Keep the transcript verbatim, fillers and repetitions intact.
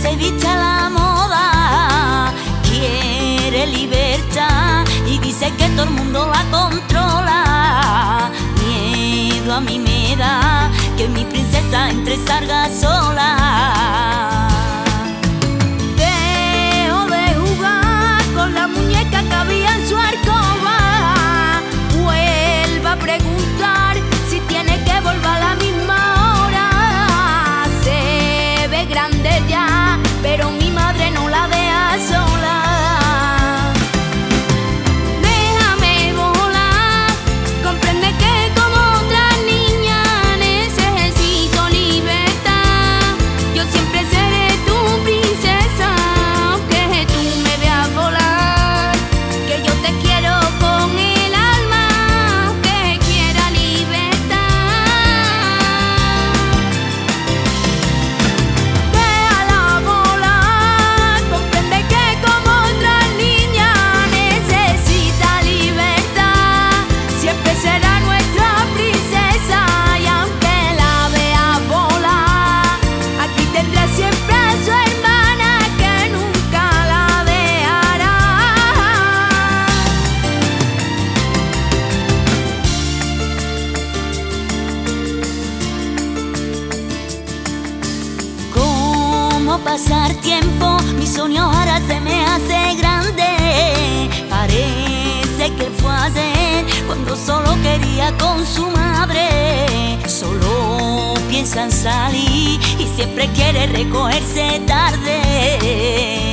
se viste a la moda, quiere libertad y dice que todo el mundo la controla. Miedo a mí me da que mi princesa entre salga sola. Dejo de jugar con la muñeca que había en su alcoba. Vuelva a preguntar si tiene que volver a la misma hora. Se ve grande ya, pero mi madre no la deja sola. Déjame volar, comprende que como otra niña necesito libertad. Yo siempre seré tu princesa, aunque tú me veas volar. Que yo te quiero con el alma, aunque quiera libertad. Déjala volar, comprende que como otra niña necesita libertad. Siempre será nuestra princesa y aunque la vea volar, aquí tendrá siempre a su hermana que nunca la dejará. ¿Cómo pasar tiempo? Mi sueño ahora se me hace grande. Parece que fue ayer cuando solo quería con su madre. Solo piensa en salir y siempre quiere recogerse tarde.